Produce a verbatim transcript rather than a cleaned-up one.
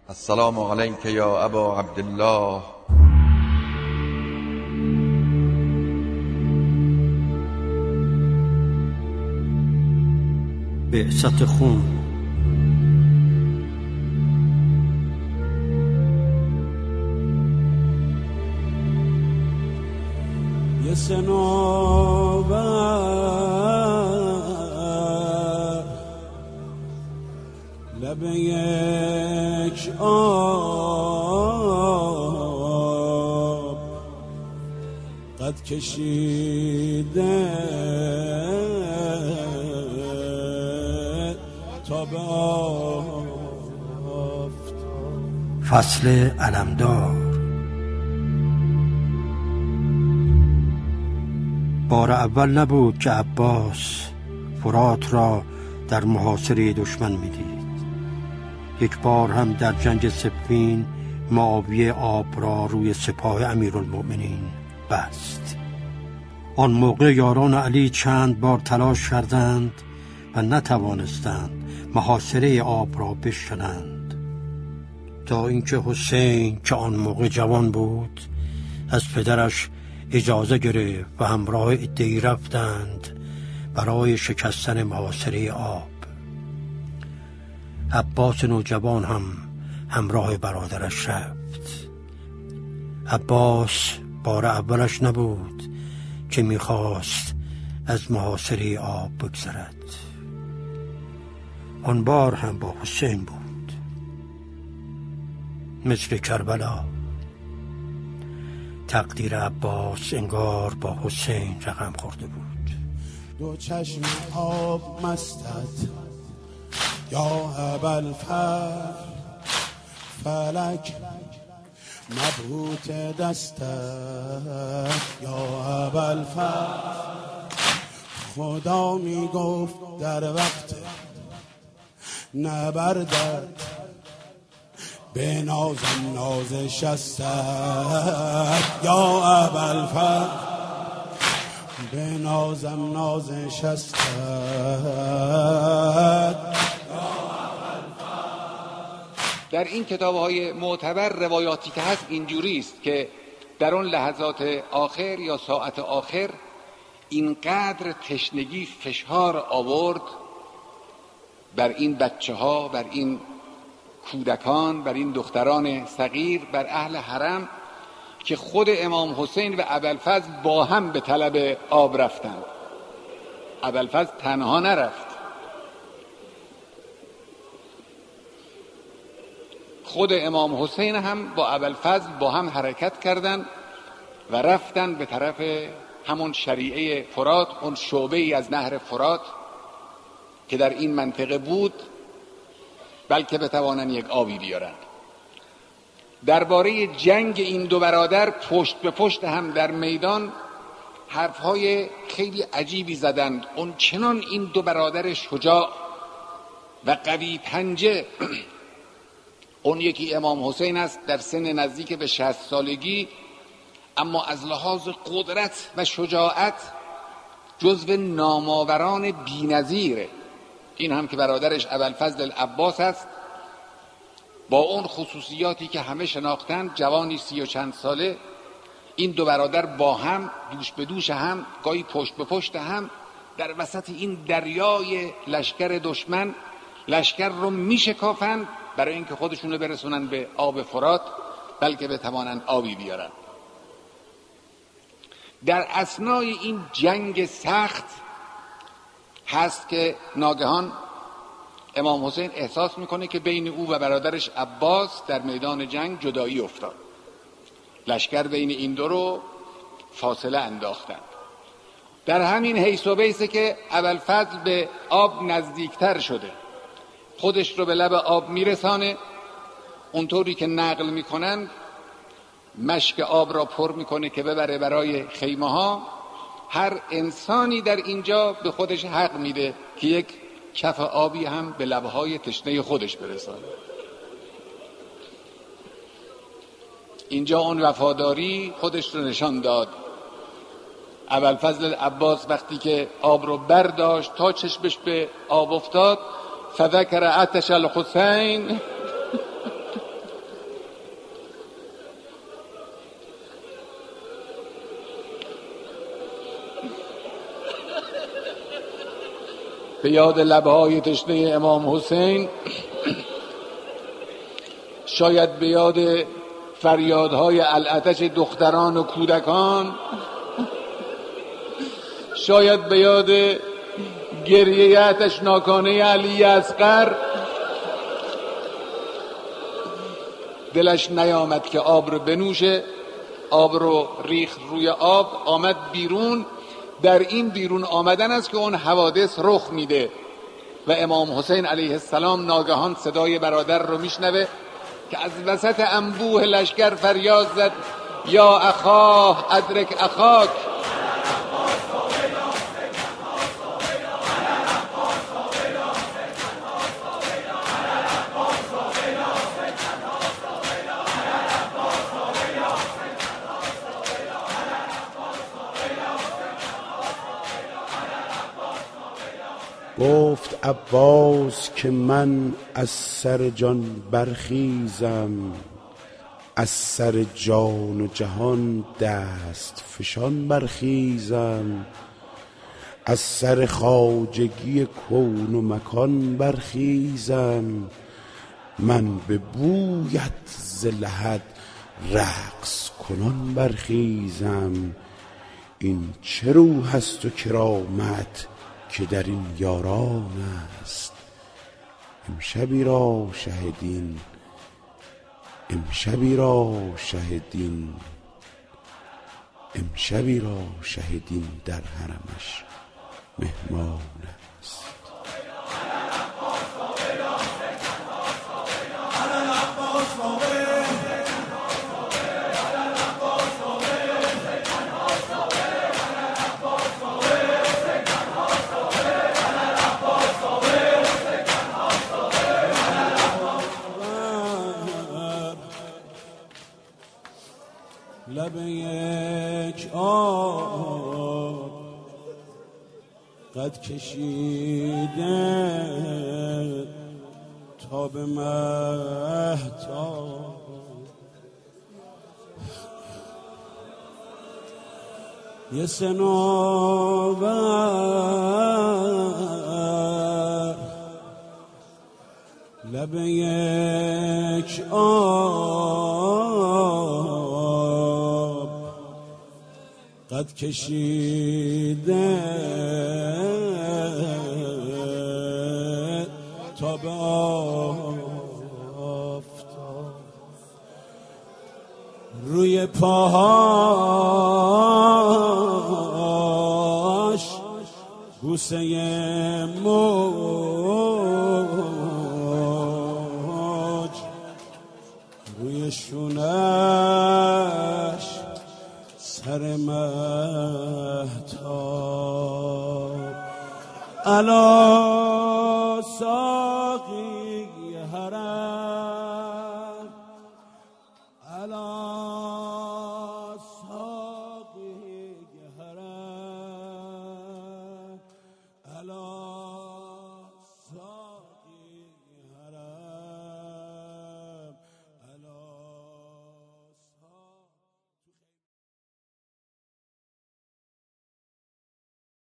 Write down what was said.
السلام علیک یا ابا عبدالله. بعثت خون. یه صنوبر لب یک آب قد کشیده تا به آفت. فصل علمدار. بار اول نبود که عباس فرات را در محاصره دشمن می‌دید. یک بار هم در جنگ صفین معاویه آب را روی سپاه امیرالمؤمنین بست. آن موقع یاران علی چند بار تلاش کردند و نتوانستند محاصره آب را بشکنند، تا اینکه حسین که آن موقع جوان بود از پدرش اجازه گرفت و همراه عده‌ای رفتند برای شکستن محاصره آب. عباس نوجوان هم همراه برادرش رفت. عباس بار اولش نبود که میخواست از محاصره آب بگذرد. آن بار هم با حسین بود. مثل کربلا تقدیر عباس انگار با حسین رقم خورده بود. دو چشم آب مستت یا ابوالفضل، فلک مبهوت دستت یا ابوالفضل. خدا می گفت در وقت نبردت به نازم نازش است یا ابوالفضل، به نازم نازش است. در این کتاب‌های معتبر روایاتی که هست اینجوری است که در اون لحظات آخر یا ساعت آخر اینقدر تشنگی فشار آورد بر این بچه ها، بر این کودکان، بر این دختران صغیر، بر اهل حرم، که خود امام حسین و ابوالفضل با هم به طلب آب رفتند. ابوالفضل تنها نرفت، خود امام حسین هم با ابوالفضل با هم حرکت کردند و رفتن به طرف همون شریعه فرات، اون شعبه ای از نهر فرات که در این منطقه بود، بلکه بتوانند یک آبی بیارند. درباره جنگ این دو برادر پشت به پشت هم در میدان حرفهای خیلی عجیبی زدند. اون چنان این دو برادر شجاع و قوی پنجه، اون یکی امام حسین است در سن نزدیک به شصت سالگی، اما از لحاظ قدرت و شجاعت جزو نامآوران بی‌نظیره. این هم که برادرش ابوالفضل العباس است، با اون خصوصیاتی که همه شناختن، جوانی سی و چند ساله. این دو برادر با هم دوش به دوش هم، گاهی پشت به پشت هم، در وسط این دریای لشکر دشمن لشکر رو میشکافند برای اینکه خودشون رو برسونن به آب فرات، بلکه بتوانند آبی بیارن. در اثنای این جنگ سخت هست که ناگهان امام حسین احساس میکنه که بین او و برادرش عباس در میدان جنگ جدایی افتاد. لشکر بین این دو رو فاصله انداختند. در همین حیث و بیسه که ابوالفضل به آب نزدیکتر شده، خودش رو به لب آب میرسانه. اونطوری که نقل میکنن مشک آب را پر میکنه که ببره برای خیمه ها. هر انسانی در اینجا به خودش حق میده که یک کف آبی هم به لبهای تشنه خودش برسانه. اینجا اون وفاداری خودش رو نشان داد. ابوالفضل العباس وقتی که آب رو برداشت تا چشمش به آب افتاد، فذکر عطش الحسین به یاد لبهای تشنه امام حسین، شاید به یاد فریادهای العطش دختران و کودکان، شاید به یاد گریه آتشناکانه علی اصغر دلش نیامد که آب رو بنوشه. آب رو ریخت روی آب، آمد بیرون. در این بیرون آمدن است که اون حوادث رخ میده و امام حسین علیه السلام ناگهان صدای برادر رو میشنوه که از وسط انبوه لشکر فریاد زد: یا اخاه ادرک اخاک. گفت عباس که من از سر جان برخیزم، از سر جان و جهان دست فشان برخیزم، از سر خواجگی کون و مکان برخیزم، من به بویت ز لحد رقص کنان برخیزم. این چه روح است و کرامت که در این یاران است، امشبی را شهدین، امشبی را شهدین، امشبی را شهدین در حرمش مهمان است. لب یک آب قد کشیده تا به مهتاب، یه صنوبر لب یک آب قد کشیده تا به آفتاب، روی پاهاش بوسه موج، روی شونش سر مهتاب. الا ساقی حرم، الا ساقی حرم، الا